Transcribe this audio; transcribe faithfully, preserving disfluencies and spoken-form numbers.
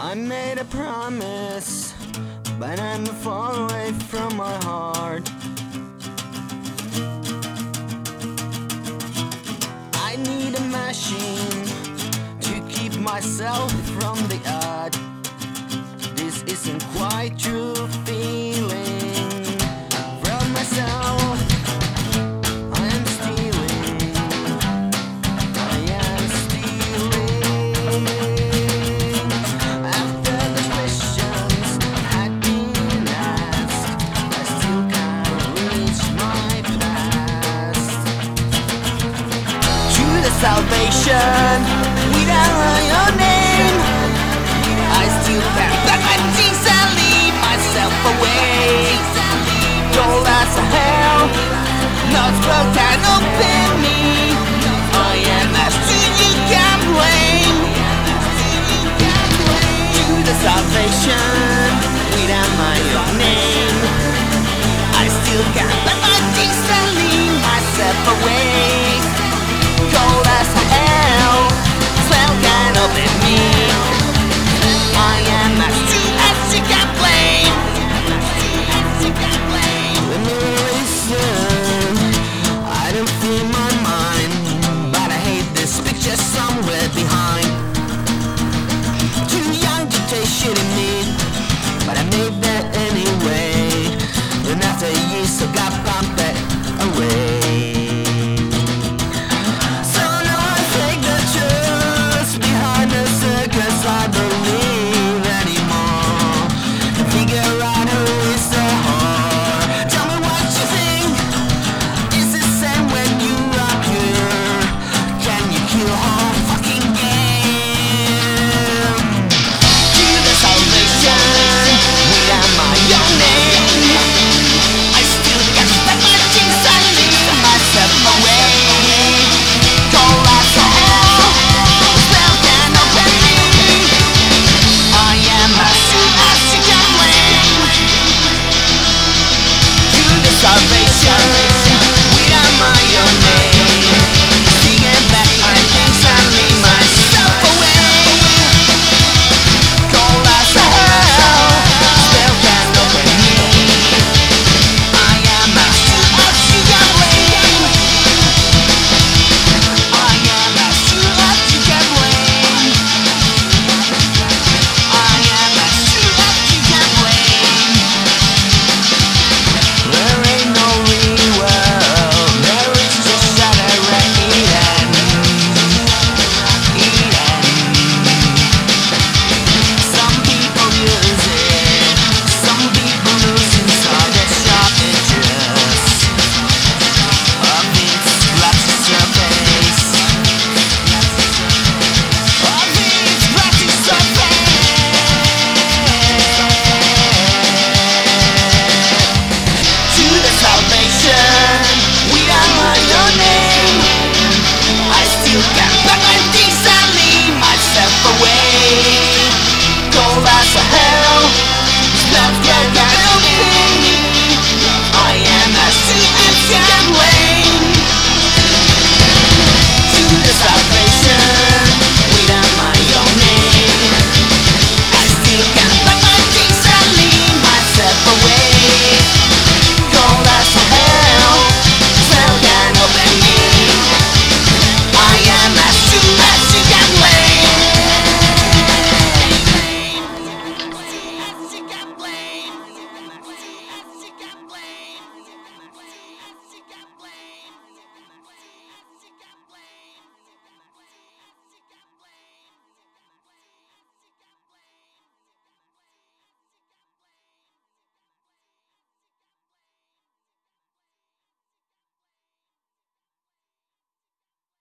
I made a promise, but I'm far away from my heart. I need a machine to keep myself from the earth. This isn't quite true feeling from myself. I am stealing, I am stealing. After the questions had been asked, I still can't reach my past. To the salvation without your name, I still can't let my things and leave myself away. Cold as a hell, not broke and open me. I am as to you can blame. To the salvation without my own name, I still can't let my things and leave myself away.